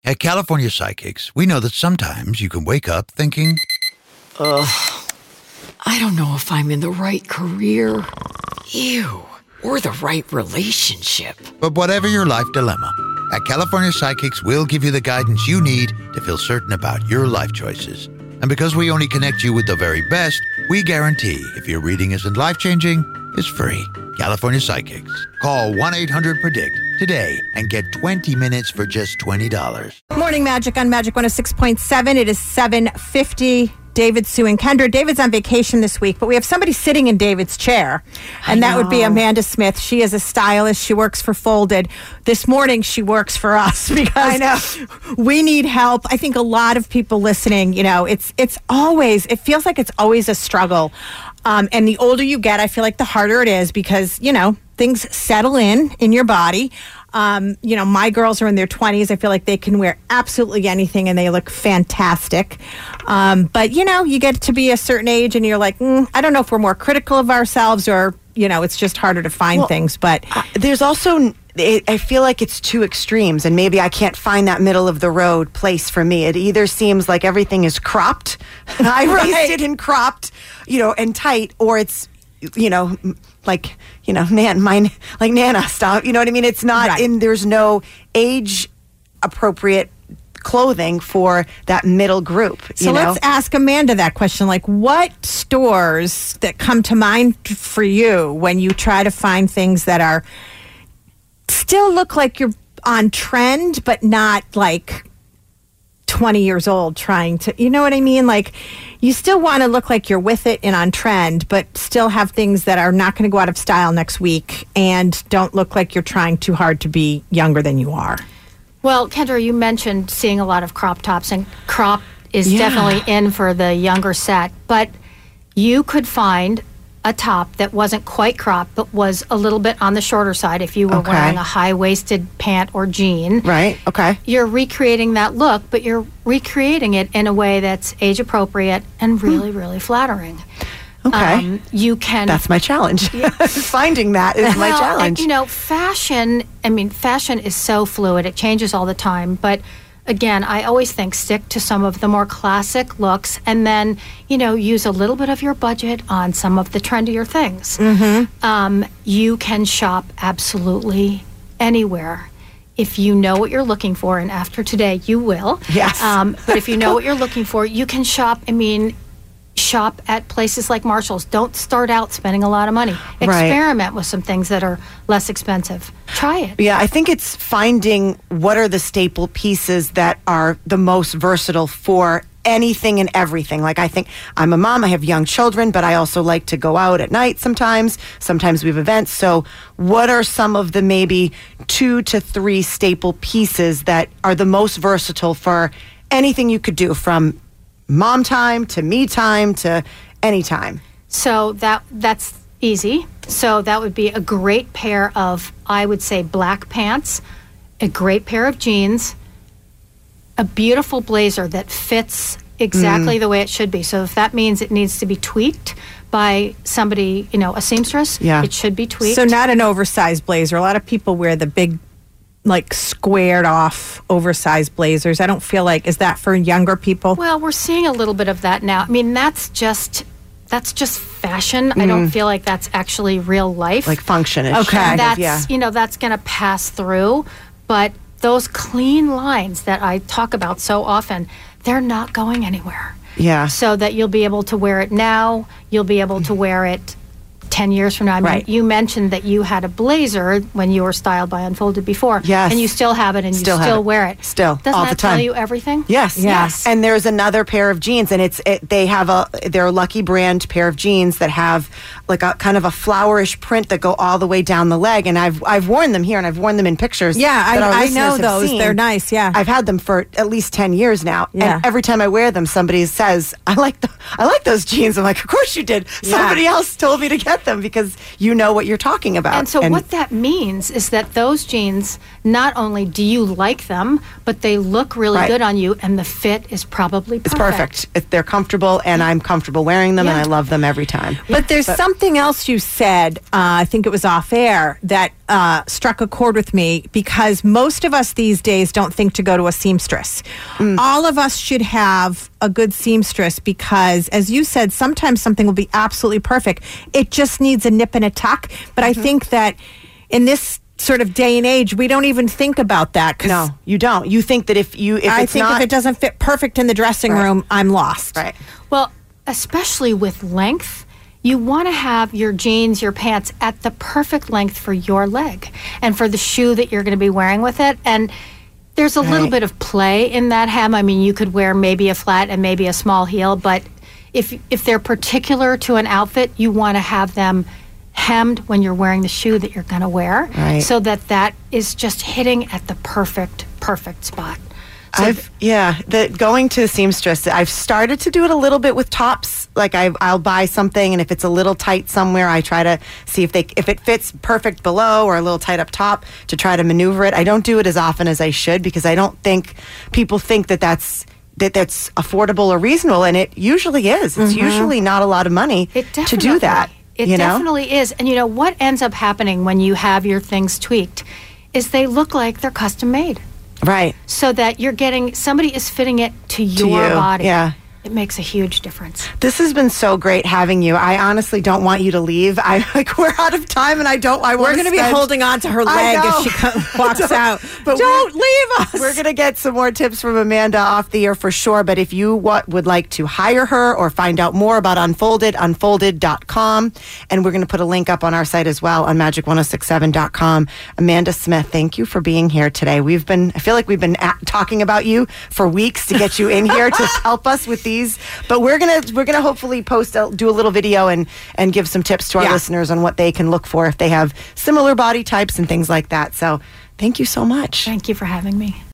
At California Psychics, we know that sometimes you can wake up thinking, I don't know if I'm in the right career. Ew. Or the right relationship. But whatever your life dilemma, at California Psychics, we'll give you the guidance you need to feel certain about your life choices. And because we only connect you with the very best, we guarantee if your reading isn't life-changing, it's free. California Psychics. Call 1-800-PREDICT today and get 20 minutes for just $20. Morning Magic on Magic 106.7. It is 7:50. David, Sue, and Kendra. David's on vacation this week, but we have somebody sitting in David's chair, and that would be Amanda Smith. She is a stylist. She works for Folded. This morning, she works for us because we need help. I think a lot of people listening, it feels like it's always a struggle. And the older you get, I feel like the harder it is because, things settle in your body. My girls are in their 20s. I feel like they can wear absolutely anything and they look fantastic. But, you get to be a certain age and you're like, I don't know if we're more critical of ourselves or, it's just harder to find things. But there's also, I feel like it's two extremes and maybe I can't find that middle of the road place for me. It either seems like everything is cropped, high-waisted and cropped, and tight, or it's, like Nana stuff. You know what I mean? It's not there's no age appropriate clothing for that middle group. So let's ask Amanda that question. Like, what stores that come to mind for you when you try to find things that are still look like you're on trend, but not like 20 years old trying to, you know what I mean? Like, you still want to look like you're with it and on trend, but still have things that are not going to go out of style next week and don't look like you're trying too hard to be younger than you are. Well, Kendra, you mentioned seeing a lot of crop tops, and crop is definitely in for the younger set, but you could find a top that wasn't quite cropped, but was a little bit on the shorter side if you were wearing a high-waisted pant or jean. Right, okay. You're recreating that look, but you're recreating it in a way that's age-appropriate and really, really flattering. Okay. You can... That's my challenge. Finding that is my challenge. Fashion is so fluid. It changes all the time, but... Again, I always think stick to some of the more classic looks and then, use a little bit of your budget on some of the trendier things. Mm-hmm. You can shop absolutely anywhere. If you know what you're looking for, and after today, you will. Yes. But if you know what you're looking for, you can shop. Shop at places like Marshall's. Don't start out spending a lot of money. Experiment with some things that are less expensive. Try it. Yeah, I think it's finding what are the staple pieces that are the most versatile for anything and everything. Like, I think I'm a mom, I have young children, but I also like to go out at night sometimes. Sometimes we have events. So what are some of the maybe 2 to 3 staple pieces that are the most versatile for anything you could do, from mom time to me time to any time? So that's easy. So that would be a great pair of, I would say, black pants, a great pair of jeans, a beautiful blazer that fits exactly the way it should be. So if that means it needs to be tweaked by somebody, a seamstress, it should be tweaked. So not an oversized blazer. A lot of people wear the big, like, squared off oversized blazers. I don't feel like, is that for younger people? Well, we're seeing a little bit of that now. That's just fashion. I don't feel like that's actually real life. Like function-ish. Okay. That's that's going to pass through, but those clean lines that I talk about so often, they're not going anywhere. Yeah. So that you'll be able to wear it now, you'll be able to wear it 10 years from now. You mentioned that you had a blazer when you were styled by Unfolded before. Yes. And you still have it and you still wear it. Still, Doesn't all that the time. tell you everything? Yes. And there's another pair of jeans, and they have they're a Lucky Brand pair of jeans that have like a kind of a flowerish print that go all the way down the leg. And I've worn them here, and I've worn them in pictures. Yeah, I know those. Seen. They're nice. Yeah, I've had them for at least 10 years now. Yeah. And every time I wear them, somebody says, I like those jeans. I'm like, of course you did. Somebody else told me to get them because you know what you're talking about. And so what that means is that those jeans not only do you like them, but they look really Right. good on you, and the fit is probably It's perfect. They're comfortable, and I'm comfortable wearing them, and Yeah. I love them every time. But there's something else you said, I think it was off air, that struck a chord with me, because most of us these days don't think to go to a seamstress. All of us should have a good seamstress because, as you said, sometimes something will be absolutely perfect. It just needs a nip and a tuck. But I think that in this sort of day and age, we don't even think about that. 'Cause No, you don't. You think that if I it's think not if it doesn't fit perfect in the dressing Right. room, I'm lost. right. Well, especially with length, you want to have your jeans, your pants at the perfect length for your leg and for the shoe that you're going to be wearing with it. And there's a little Right. bit of play in that hem. I mean, you could wear maybe a flat and maybe a small heel, but if they're particular to an outfit, you want to have them hemmed when you're wearing the shoe that you're going to wear, Right. so that is just hitting at the perfect spot. So Going to seamstress, I've started to do it a little bit with tops. Like I'll buy something, and if it's a little tight somewhere, I try to see if it fits perfect below or a little tight up top to try to maneuver it. I don't do it as often as I should because I don't think people think that's affordable or reasonable, and it usually is. It's usually not a lot of money to do that. It definitely is. And you know what ends up happening when you have your things tweaked is they look like they're custom made. Right. So that you're getting, somebody is fitting it to your you, body. yeah. It makes a huge difference. This has been so great having you. I honestly don't want you to leave. We're out of time, and I We're going to be holding on to her leg if she walks out. But don't leave us. We're going to get some more tips from Amanda off the air for sure. But if you would like to hire her or find out more about Unfolded, unfolded.com. And we're going to put a link up on our site as well on magic1067.com. Amanda Smith, thank you for being here today. I feel like we've been talking about you for weeks to get you in here to help us with these. But we're gonna hopefully do a little video and give some tips to our listeners on what they can look for if they have similar body types and things like that. So thank you so much. Thank you for having me.